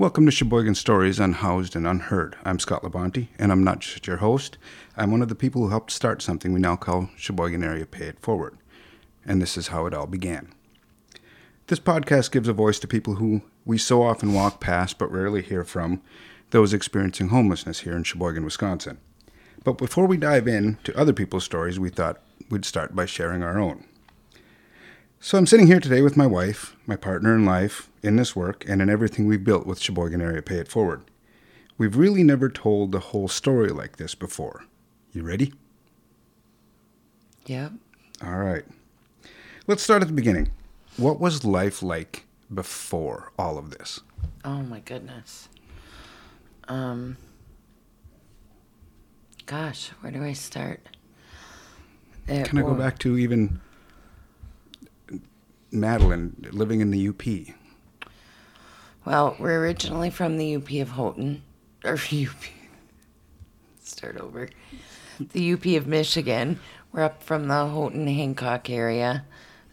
Welcome to Sheboygan Stories Unhoused and Unheard. I'm Scott Labonte, and I'm not just your host. I'm one of the people who helped start something we now call Sheboygan Area Pay It Forward. And this is how it all began. This podcast gives a voice to people who we so often walk past but rarely hear from, those experiencing homelessness here in Sheboygan, Wisconsin. But before we dive in to other people's stories, we thought we'd start by sharing our own. So I'm sitting here today with my wife, my partner in life, in this work, and in everything we've built with Sheboygan Area Pay It Forward. We've really never told the whole story like this before. You ready? Yep. All right. Let's start at the beginning. What was life like before all of this? Oh my goodness. Gosh, where do I start? Can I go back to even Madeline living in the UP? Well, we're originally from the UP of Houghton, or UP. Start over. The UP of Michigan. We're up from the Houghton-Hancock area.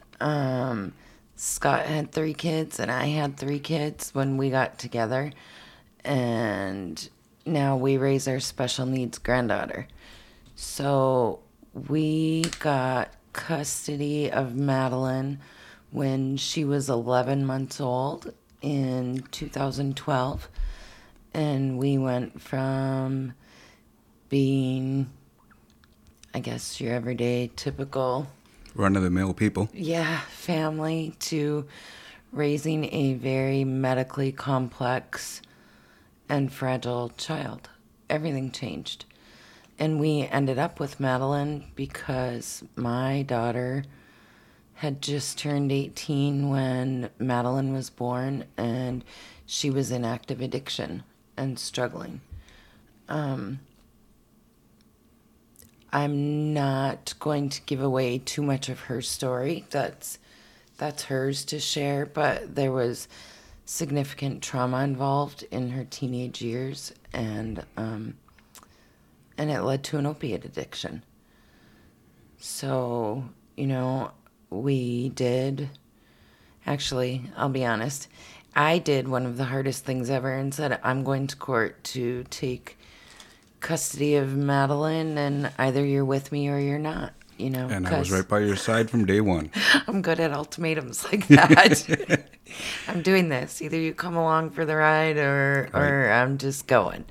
Scott had 3 kids, and I had 3 kids when we got together. And now we raise our special needs granddaughter. So we got custody of Madeline when she was 11 months old in 2012. And we went from being, I guess, your everyday typical Run-of-the-mill people. Yeah, family to raising a very medically complex and fragile child. Everything changed. And we ended up with Madeline because my daughter had just turned 18 when Madeline was born, and she was in active addiction and struggling. I'm not going to give away too much of her story. That's hers to share, but there was significant trauma involved in her teenage years, and it led to an opiate addiction. So, we did, actually, I'll be honest, I did one of the hardest things ever and said, I'm going to court to take custody of Madeline, and either you're with me or you're not, And I was right by your side from day one. I'm good at ultimatums like that. I'm doing this. Either you come along for the ride or I'm just going.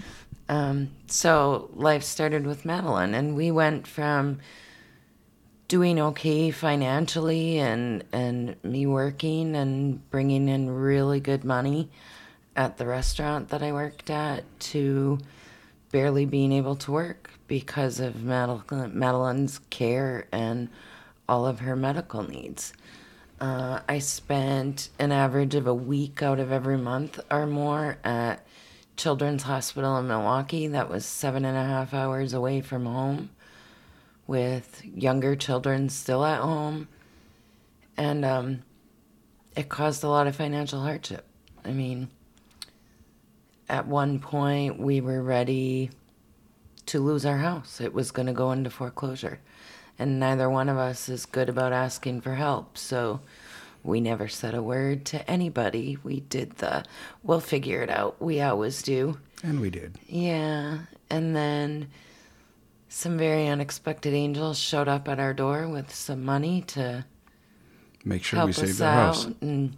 So life started with Madeline, and we went from doing okay financially and me working and bringing in really good money at the restaurant that I worked at to barely being able to work because of Madeline's care and all of her medical needs. I spent an average of a week out of every month or more at Children's Hospital in Milwaukee. That was 7.5 hours away from home, with younger children still at home. And it caused a lot of financial hardship. I mean, at one point, we were ready to lose our house. It was going to go into foreclosure. And neither one of us is good about asking for help. So we never said a word to anybody. We did we'll figure it out. We always do. And we did. Yeah. And then some very unexpected angels showed up at our door with some money to make sure help we saved us our out. house. And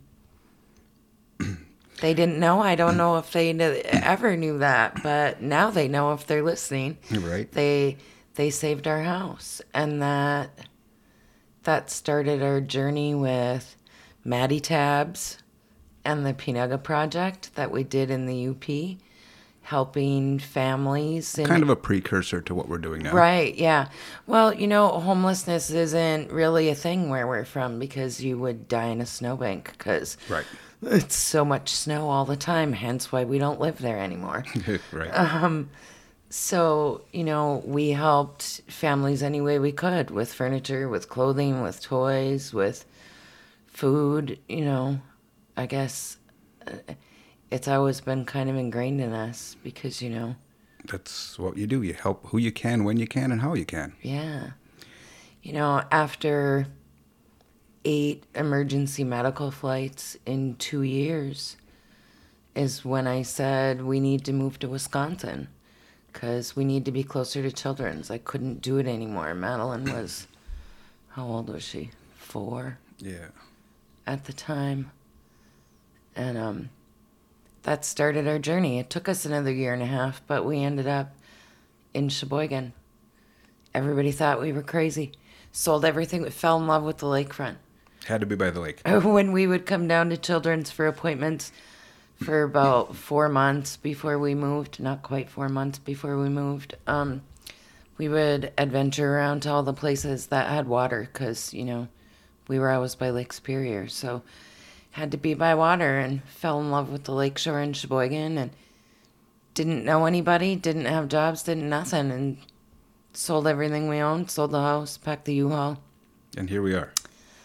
they didn't know. I don't know if they ever knew that, but now they know if they're listening. Right. They saved our house, and that started our journey with Maddie Tabs and the Pinaga Project that we did in the UP, helping families. Kind of a precursor to what we're doing now. Right, yeah. Well, homelessness isn't really a thing where we're from because you would die in a snowbank because Right. it's so much snow all the time, hence why we don't live there anymore. Right. So, we helped families any way we could with furniture, with clothing, with toys, with food. I guess it's always been kind of ingrained in us because, That's what you do. You help who you can, when you can, and how you can. Yeah. After 8 emergency medical flights in 2 years, is when I said we need to move to Wisconsin because we need to be closer to children's. I couldn't do it anymore. Madeline was, how old was she? 4? Yeah. At the time. And that started our journey. It took us another year and a half, but we ended up in Sheboygan. Everybody thought we were crazy. Sold everything. We fell in love with the lakefront. Had to be by the lake. When we would come down to Children's for appointments for about 4 months before we moved, not quite 4 months before we moved, we would adventure around to all the places that had water because, you know, we were always by Lake Superior. So had to be by water and fell in love with the lakeshore in Sheboygan and didn't know anybody, didn't have jobs, didn't nothing, and sold everything we owned, sold the house, packed the U-Haul. And here we are.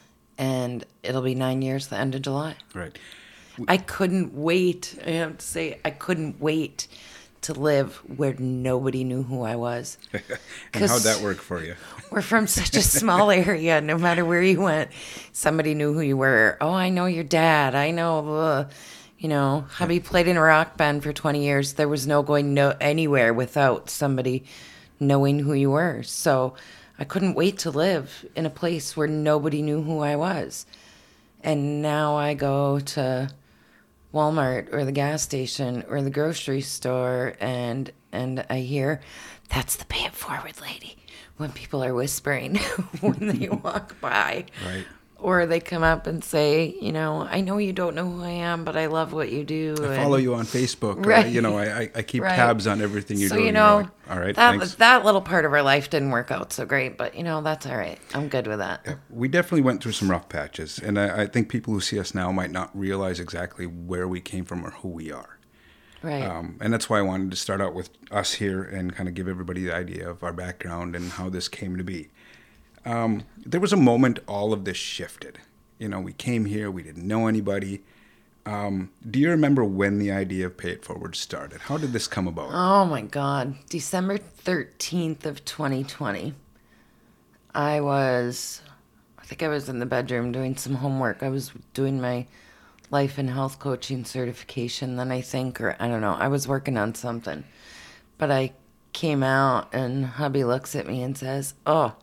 And it'll be 9 years the end of July. Right. I couldn't wait. I have to say, I couldn't wait to live where nobody knew who I was. And how'd that work for you? We're from such a small area. No matter where you went, somebody knew who you were. Oh, I know your dad. I know, you know, hubby played in a rock band for 20 years. There was no going anywhere without somebody knowing who you were. So I couldn't wait to live in a place where nobody knew who I was. And now I go to Walmart or the gas station or the grocery store and I hear, that's the Pay It Forward lady, when people are whispering when they walk by. Right. Or they come up and say, you know, I know you don't know who I am, but I love what you do. I follow you on Facebook. Right. You know, I keep Right. tabs on everything you're So, doing. you know, Like, all right, thanks. that little part of our life didn't work out so great, but, you know, that's all right. I'm good with that. We definitely went through some rough patches. And I think people who see us now might not realize exactly where we came from or who we are. Right. And that's why I wanted to start out with us here and kind of give everybody the idea of our background and how this came to be. There was a moment all of this shifted. You know, we came here, we didn't know anybody. Do you remember when the idea of Pay It Forward started? How did this come about? Oh my God. December 13th of 2020. I think I was in the bedroom doing some homework. I was doing my life and health coaching certification then, I think, or I don't know. I was working on something. But I came out and hubby looks at me and says, oh,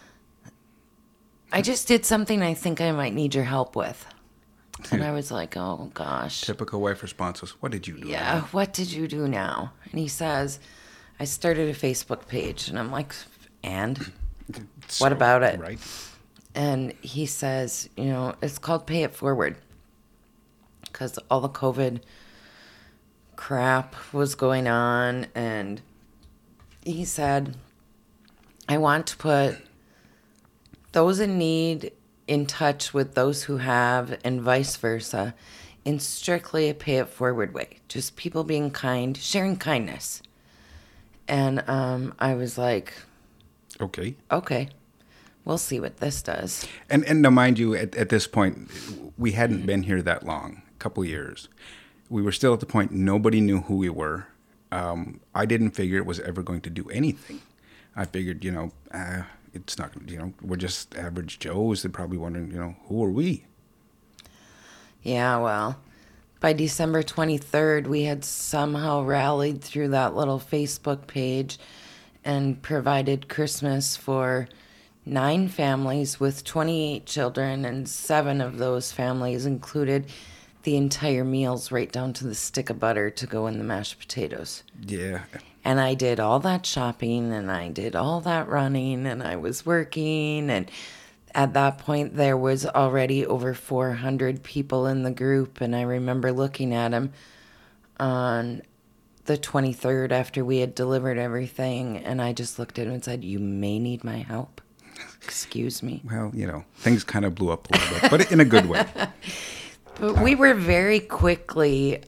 I just did something I think I might need your help with. And I was like, oh, gosh. Typical wife responses. What did you do? Yeah, what did you do now? And he says, I started a Facebook page. And I'm like, and? What about it? Right. And he says, you know, it's called Pay It Forward. Because all the COVID crap was going on. And he said, I want to put those in need in touch with those who have, and vice versa, in strictly a Pay It Forward way. Just people being kind, sharing kindness. And I was like, Okay. We'll see what this does. And now, mind you, at this point, we hadn't been here that long, a couple years. We were still at the point nobody knew who we were. I didn't figure it was ever going to do anything. I figured, you know, it's not, you know, we're just average Joes. They're probably wondering, you know, who are we? Yeah, well, by December 23rd, we had somehow rallied through that little Facebook page and provided Christmas for 9 families with 28 children, and 7 of those families included the entire meals right down to the stick of butter to go in the mashed potatoes. Yeah. And I did all that shopping and I did all that running and I was working. And at that point, there was already over 400 people in the group. And I remember looking at them on the 23rd after we had delivered everything. And I just looked at him and said, you may need my help. Excuse me. Well, you know, things kind of blew up a little bit, but in a good way. But we were very quickly...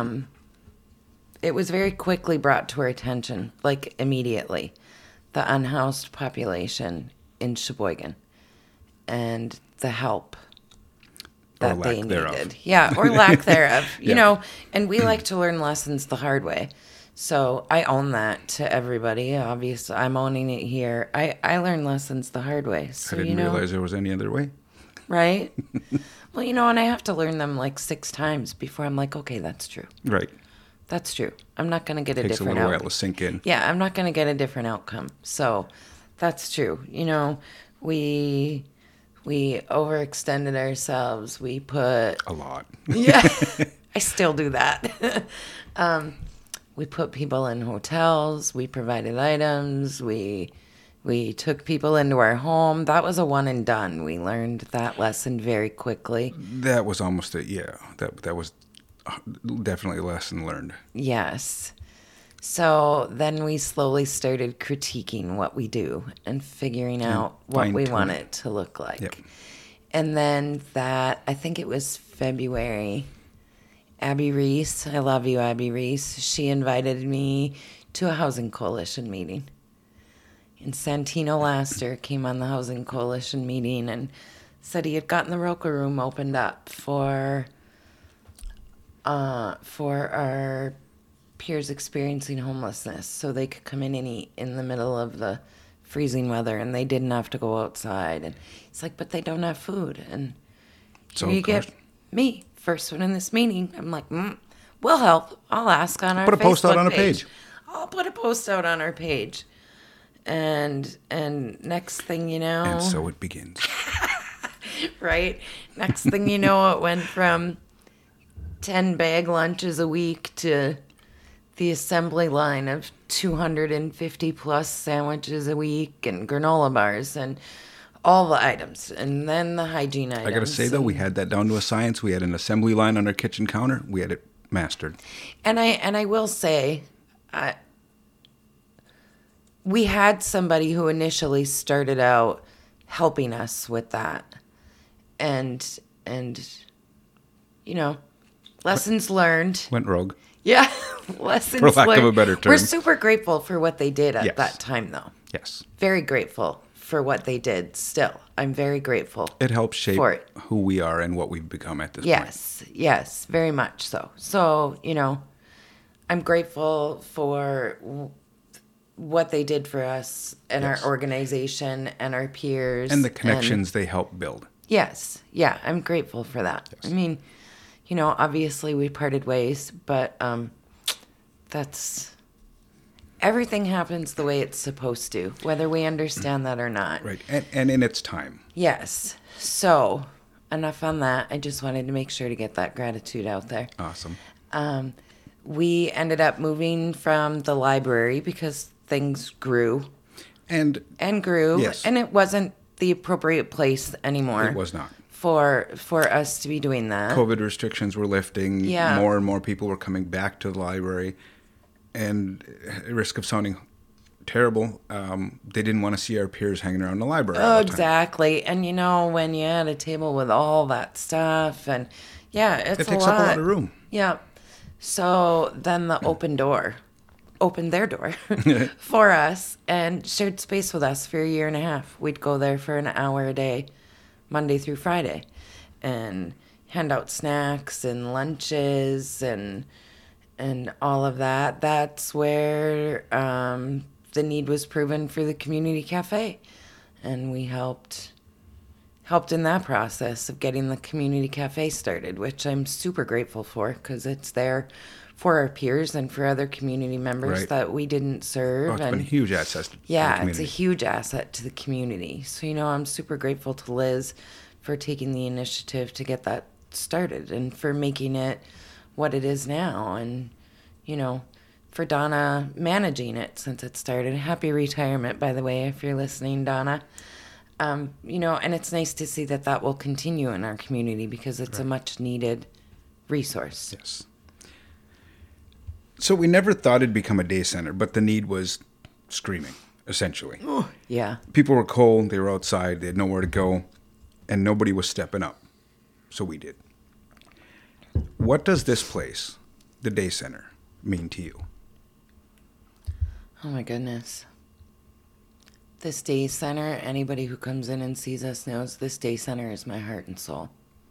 it was very quickly brought to our attention, like immediately, the unhoused population in Sheboygan and the help that they needed. Thereof. Yeah, or lack thereof, you Yeah. know, and we like to learn lessons the hard way. So I own that to everybody. Obviously, I'm owning it here. I learn lessons the hard way. So, I didn't you know, realize there was any other way. right? Well, and I have to learn them like 6 times before I'm like, okay, that's true. Right. That's true. I'm not going to get a Takes a different little while outcome. to sink in. Yeah, I'm not going to get a different outcome. So that's true. We overextended ourselves. We put A lot. yeah, I still do that. We put people in hotels. We provided items. We took people into our home. That was a one and done. We learned that lesson very quickly. That was almost that was definitely a lesson learned. Yes. So then we slowly started critiquing what we do and figuring out what we fine-tuning. want it to look like. Yep. And then I think it was February, Abby Reese, I love you, Abby Reese, she invited me to a Housing Coalition meeting. And Santino Laster came on the Housing Coalition meeting and said he had gotten the Roca Room opened up for our peers experiencing homelessness, so they could come in and eat in the middle of the freezing weather, and they didn't have to go outside. And he's like, but they don't have food. And So here you of course- get me, first one in this meeting. I'm like, we'll help. I'll ask on our Put a post out Facebook on our page. I'll put a post out on our page. And next thing you know, And so it begins. right? Next thing you know, it went from 10 bag lunches a week to the assembly line of 250 plus sandwiches a week and granola bars and all the items. And then the hygiene items. I got to say, though, we had that down to a science. We had an assembly line on our kitchen counter. We had it mastered. And I will say, we had somebody who initially started out helping us with that. And lessons learned. Went rogue. Yeah, lessons For lack of learned. a better term. We're super grateful for what they did at Yes. that time, though. Yes. Very grateful for what they did. Still, I'm very grateful. It helps shape For it. who we are and what we've become at this point. Yes, very much so. So, I'm grateful for what they did for us and Yes. our organization and our peers. And the connections they help build. Yes. Yeah, I'm grateful for that. Yes. I mean, obviously we parted ways, but that's everything happens the way it's supposed to, whether we understand that or not. Right. And in its time. Yes. So, enough on that. I just wanted to make sure to get that gratitude out there. Awesome. We ended up moving from the library because things grew And and grew, Yes. and it wasn't the appropriate place anymore. it was not. For us to be doing that. COVID restrictions were lifting. Yeah. More and more people were coming back to the library. And at risk of sounding terrible, they didn't want to see our peers hanging around the library all Oh, the time. exactly. And when you had a table with all that stuff, and yeah, it's It a takes lot. up a lot of room. Yeah. So then the opened their door for us and shared space with us for a year and a half. We'd go there for an hour a day, Monday through Friday, and hand out snacks and lunches and all of that. That's where the need was proven for the community cafe, and we helped in that process of getting the community cafe started, which I'm super grateful for because it's there for our peers and for other community members Right. that we didn't serve. Oh, it's been a huge asset to the Yeah, it's community. a huge asset to the community. So, I'm super grateful to Liz for taking the initiative to get that started and for making it what it is now. And, for Donna managing it since it started. Happy retirement, by the way, if you're listening, Donna. And it's nice to see that will continue in our community because it's a much needed resource. Yes. So we never thought it'd become a day center, but the need was screaming, essentially. Yeah. People were cold, they were outside, they had nowhere to go, and nobody was stepping up. So we did. What does this place, the day center, mean to you? Oh my goodness. This day center, anybody who comes in and sees us knows this day center is my heart and soul.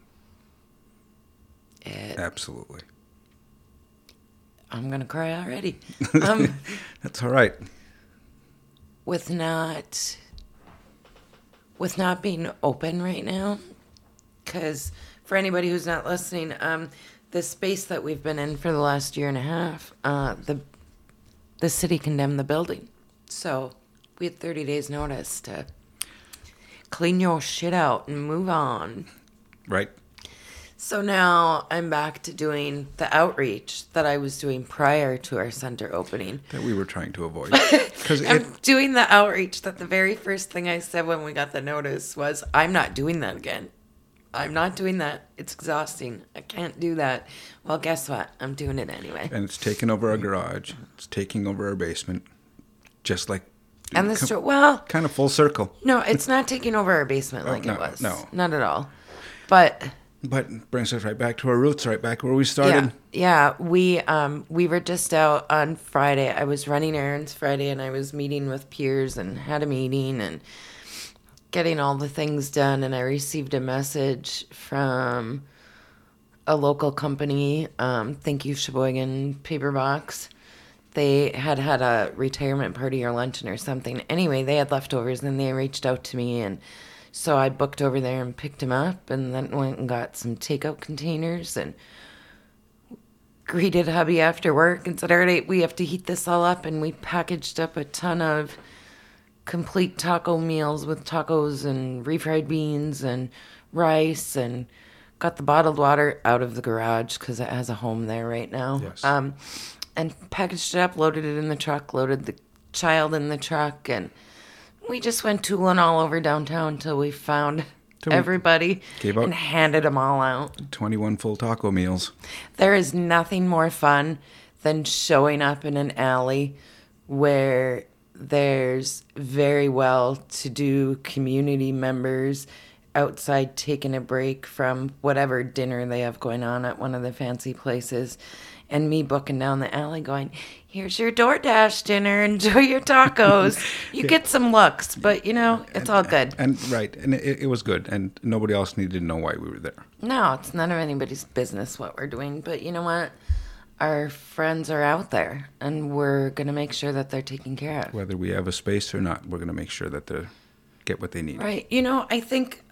Absolutely. I'm going to cry already. That's all right. With not being open right now, because for anybody who's not listening, the space that we've been in for the last year and a half, the city condemned the building. So we had 30 days notice to clean your shit out and move on. Right. So now I'm back to doing the outreach that I was doing prior to our center opening. That we were trying to avoid. I'm doing the outreach that the very first thing I said when we got the notice was, I'm not doing that again. I'm not doing that. It's exhausting. I can't do that. Well, guess what? I'm doing it anyway. And it's taking over our garage. It's taking over our basement. Just like... And the store, well... Kind of full circle. No, it's not taking over our basement like no, it was. No. Not at all. But it brings us right back to our roots, right back where we started. Yeah. We were just out on Friday. I was running errands Friday, and I was meeting with peers and had a meeting and getting all the things done. And I received a message from a local company, thank you, Sheboygan Paper Box. They had a retirement party or luncheon or something. Anyway, they had leftovers, and they reached out to me, and so I booked over there and picked them up, and then went and got some takeout containers and greeted hubby after work and said, all right, we have to heat this all up. And we packaged up a ton of complete taco meals with tacos and refried beans and rice, and got the bottled water out of the garage because it has a home there right now. Yes. And packaged it up, loaded it in the truck, loaded the child in the truck, and we just went tooling all over downtown until we found everybody and handed them all out. 21 full taco meals. There is nothing more fun than showing up in an alley where there's very well-to-do community members outside taking a break from whatever dinner they have going on at one of the fancy places, and me booking down the alley going, here's your DoorDash dinner, enjoy your tacos. You get some looks, but, it's all good. And it was good, and nobody else needed to know why we were there. No, it's none of anybody's business what we're doing, but you know what? Our friends are out there, and we're going to make sure that they're taken care of. Whether we have a space or not, we're going to make sure that they get what they need. Right. I think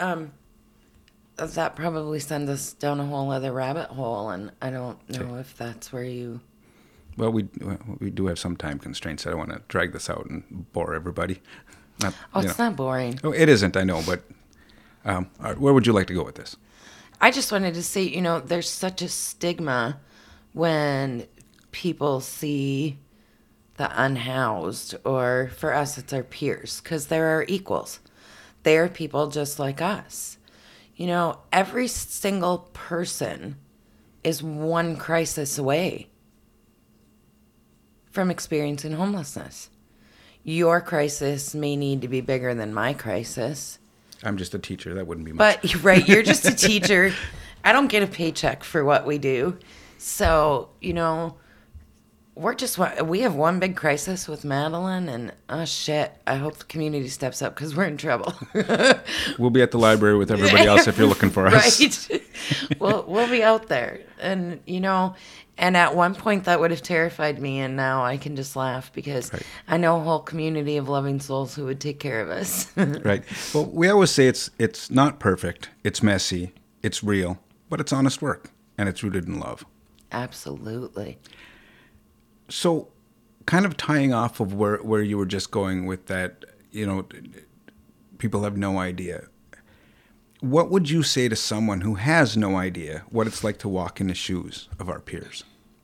that probably sends us down a whole other rabbit hole, and I don't know if that's where you... Well, we do have some time constraints. I don't want to drag this out and bore everybody. It's not boring. Oh, it isn't, I know, but all right, where would you like to go with this? I just wanted to say, there's such a stigma when people see the unhoused, or for us, it's our peers, because they're our equals. They're people just like us. Every single person is one crisis away from experiencing homelessness. Your crisis may need to be bigger than my crisis. I'm just a teacher. That wouldn't be much. But, right, you're just a teacher. I don't get a paycheck for what we do. So, we have one big crisis with Madeline, and oh shit, I hope the community steps up because we're in trouble. We'll be at the library with everybody else if you're looking for us. Right. We'll be out there. And, and at one point that would have terrified me, and now I can just laugh because I know a whole community of loving souls who would take care of us. Right. Well, we always say it's not perfect, it's messy, it's real, but it's honest work, and it's rooted in love. Absolutely. So, kind of tying off of where you were just going with that, people have no idea. What would you say to someone who has no idea what it's like to walk in the shoes of our peers?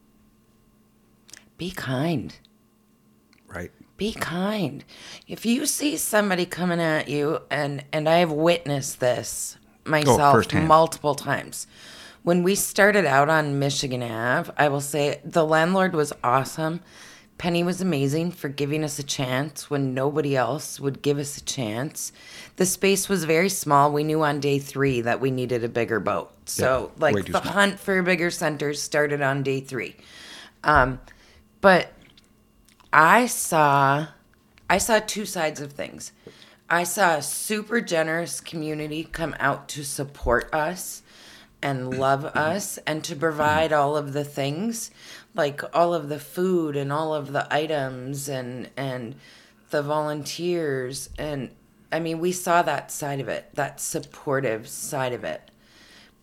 Be kind. Right. Be kind. If you see somebody coming at you, and I have witnessed this myself multiple times. When we started out on Michigan Ave, I will say the landlord was awesome. Penny was amazing for giving us a chance when nobody else would give us a chance. The space was very small. We knew on day 3 that we needed a bigger boat. So, the hunt for bigger centers started on day 3. But I saw 2 sides of things. I saw a super generous community come out to support us and love us and to provide all of the things, like all of the food and all of the items and the volunteers. And I mean, we saw that side of it, that supportive side of it.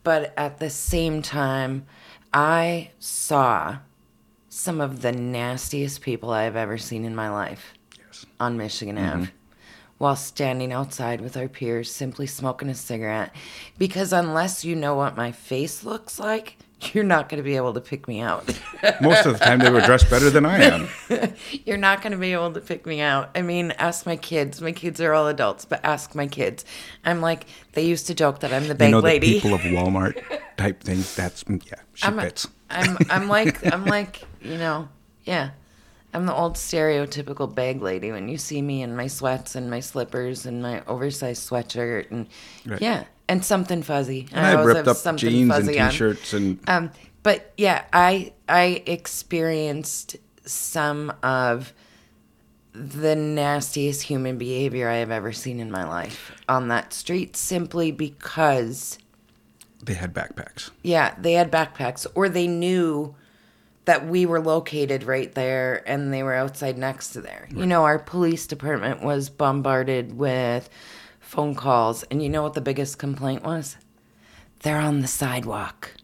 But at the same time, I saw some of the nastiest people I have ever seen in my life on Michigan Ave while standing outside with our peers, simply smoking a cigarette. Because unless you know what my face looks like, you're not going to be able to pick me out. Most of the time, they were dressed better than I am. You're not going to be able to pick me out. I mean, ask my kids. My kids are all adults, but ask my kids. I'm like, they used to joke that I'm the bag lady. The people of Walmart type thing. That's she fits. I'm like, you know, yeah. I'm the old stereotypical bag lady when you see me in my sweats and my slippers and my oversized sweatshirt and yeah, and something fuzzy. And I have ripped up jeans and t-shirts and. But yeah, I experienced some of the nastiest human behavior I have ever seen in my life on that street, simply because they had backpacks. Yeah, they had backpacks, or they knew that we were located right there and they were outside next to there. Right. You know, our police department was bombarded with phone calls, and you know what the biggest complaint was? They're on the sidewalk.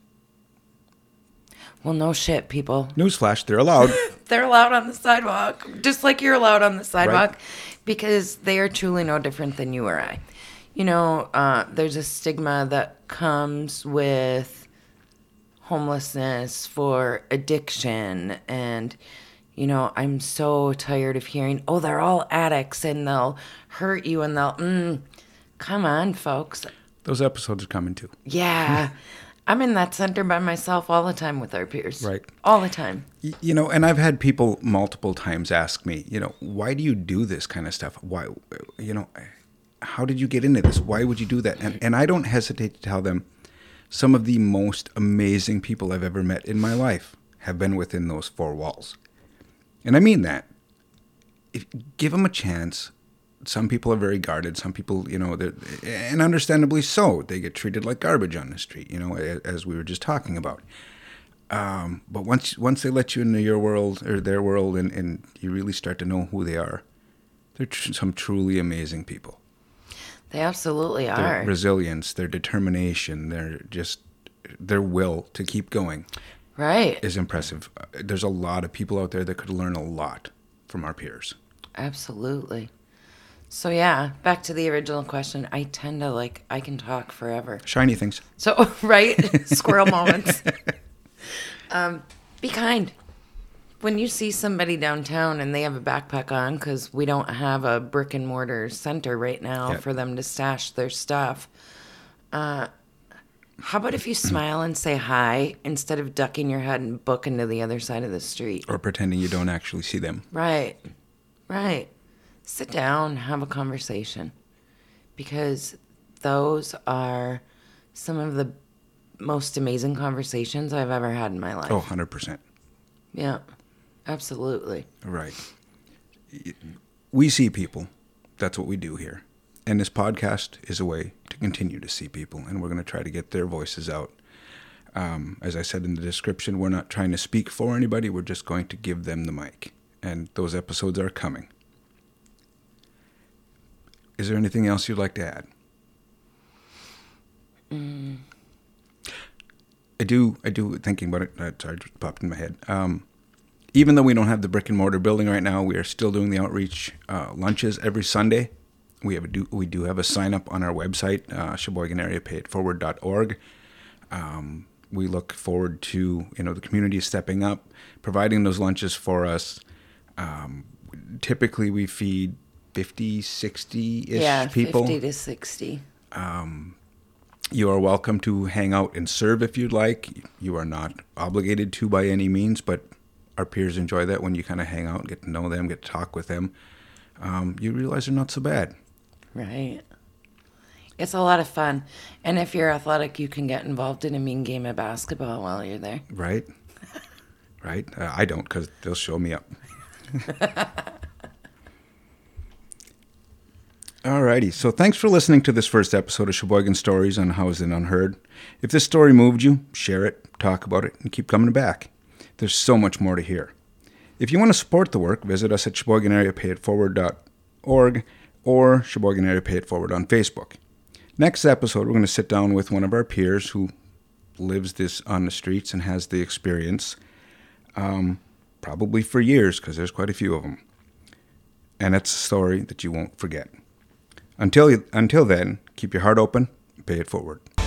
Well, no shit, people. Newsflash, they're allowed. They're allowed on the sidewalk, just like you're allowed on the sidewalk, because they are truly no different than you or I. You know, there's a stigma that comes with homelessness for addiction, and, you know, I'm so tired of hearing, oh, they're all addicts, and they'll hurt you, and they'll, come on, folks. Those episodes are coming too. Yeah. I'm in that center by myself all the time with our peers. Right. All the time. You know, and I've had people multiple times ask me, you know, why do you do this kind of stuff? Why, you know, how did you get into this? Why would you do that? And I don't hesitate to tell them some of the most amazing people I've ever met in my life have been within those four walls. And I mean that. Give them a chance. Some people are very guarded. Some people, you know, and understandably so, they get treated like garbage on the street, you know, as we were just talking about. But once they let you into your world or their world and you really start to know who they are, they're some truly amazing people. They absolutely are. Their resilience, their determination, their will to keep going. Right. Is impressive. There's a lot of people out there that could learn a lot from our peers. Absolutely. So yeah, back to the original question. I tend to I can talk forever. Shiny things. So, right? Squirrel moments. Be kind. When you see somebody downtown and they have a backpack on, because we don't have a brick and mortar center right now for them to stash their stuff, how about if you smile and say hi instead of ducking your head and booking to the other side of the street? Or pretending you don't actually see them. Right. Sit down, have a conversation, because those are some of the most amazing conversations I've ever had in my life. Oh, 100%. Yeah, absolutely. Right. We see people. That's what we do here. And this podcast is a way to continue to see people, and we're going to try to get their voices out. As I said in the description, we're not trying to speak for anybody. We're just going to give them the mic. And those episodes are coming. Is there anything else you'd like to add? I do, thinking about it, sorry, it just popped in my head. Even though we don't have the brick and mortar building right now, we are still doing the outreach lunches every Sunday. We do have a sign up on our website, SheboyganAreaPayItForward.org. We look forward to, the community stepping up, providing those lunches for us. Typically we feed 50, 60-ish people. 50 to 60. You are welcome to hang out and serve if you'd like. You are not obligated to by any means, but our peers enjoy that when you kind of hang out, get to know them, get to talk with them. You realize they're not so bad. Right. It's a lot of fun. And if you're athletic, you can get involved in a mean game of basketball while you're there. Right. Right. I don't, because they'll show me up. Alrighty, so thanks for listening to this first episode of Sheboygan Stories on Housed and Unheard. If this story moved you, share it, talk about it, and keep coming back. There's so much more to hear. If you want to support the work, visit us at SheboyganAreaPayItForward.org or Sheboygan Area Pay It Forward on Facebook. Next episode, we're going to sit down with one of our peers who lives this on the streets and has the experience, probably for years, because there's quite a few of them. And it's a story that you won't forget. Until then, keep your heart open, pay it forward.